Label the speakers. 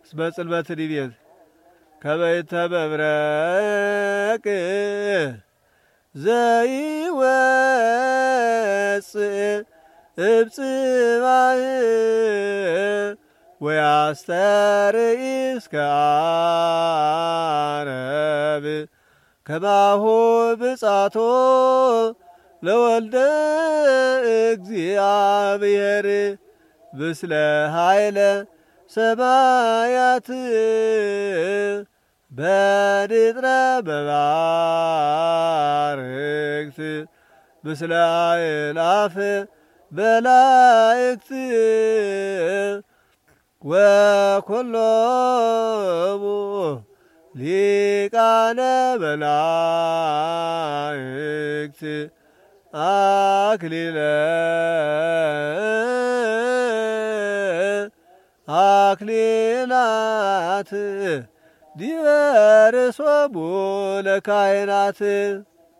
Speaker 1: እስመ ጽልመት ዲቤት ከበይተ መብረቅ ዘይወፅእ እብጽባህ ወያስተርኢ እስከ ዓረብ ከማሁ ብጻቶ ለወልደ እግዚአብሔር ምስለ ኃይለ ሰማያት በንጥረ መባርክት ምስለ አእላፍ መላእክት ወኵሎሙ ሊቃነ መላእክት አክሊላት ዲበ ርእሶሙ ለካህናት